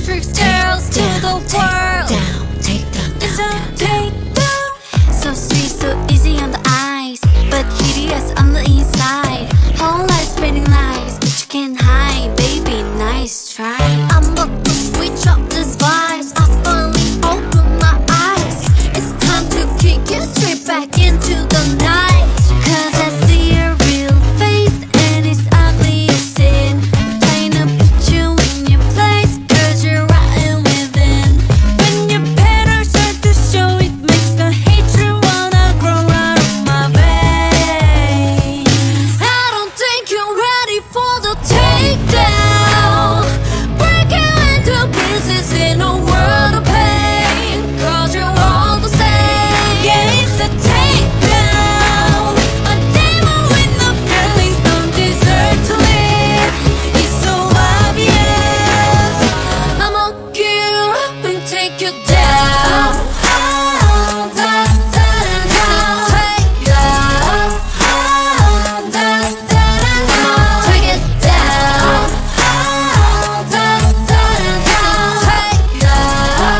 tricks girls to the world. Take down, It's down, a down. takedown. So sweet, so easy on the eyes, but hideous on the inside. Whole life spinning lies, but you can't hide, baby. Nice try. I'm about to switch up these vibes. I finally open my eyes. It's time to kick you straight back into the night. 'Cause I see your real face and it's ugly as sin. Trying to put you in your place, 'cause you're rotten within. When your patterns start to show, it makes the hatred wanna grow out of my veins. I don't think you're ready for the takedown. Breaking into pieces in a world of pain. 'Cause you're all the same. Yeah, it's a takedown. A demon with no feelings don't deserve to live. It's so obvious. I'ma get you up and take you down. Down, down, down, down. Take down. Down, down, down, down. Take it down. Down, down, down, down. Take down.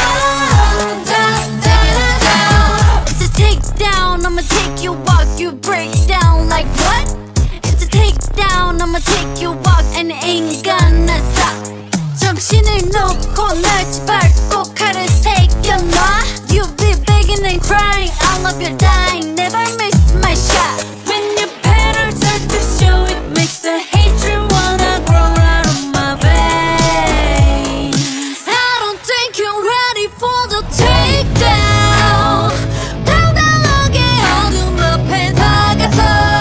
Down, down, down. It's a takedown. I'ma take you walk, you break down like what? It's a takedown. I'ma take you walk and it ain't gonna stop. 정신을 놓고 날지 밟고 칼을 새겨놔. You be begging and crying, all of your dying, never miss my shot. When your patterns start to show, it makes the hatred wanna grow out of my veins. I don't think you're ready for the takedown. 당당하게 어둠 앞에 다가서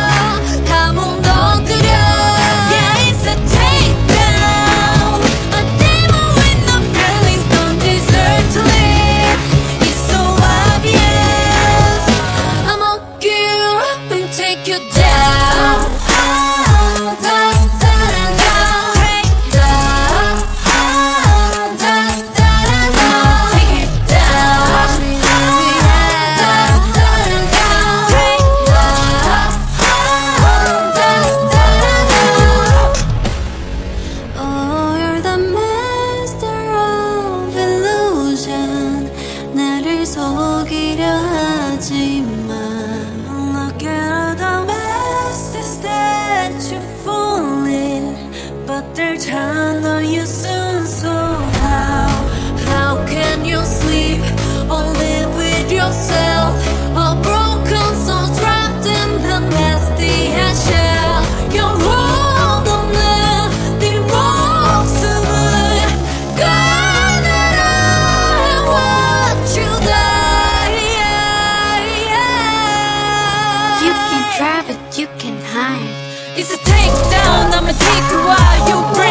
다 무너뜨려. Yeah, it's a takedown. A demon with no feelings don't deserve to live. It's so obvious. I'ma get you up and take you down. Down, down, down, down. Take down. Down, down, down, down. Take it down. Down, down, down. Take down. Down, down, down. Oh, you're the master of illusion. 나를 속이려 하지만 look at the messes that you fall in, but they'll turn on you soon. So how can you sleep or live with yourself? A broken soul trapped in the nasty shell. You're all the man, the 목숨을 꺼내라. Watch you die. You can try but you can hide. It's a takedown. I'ma take you out. You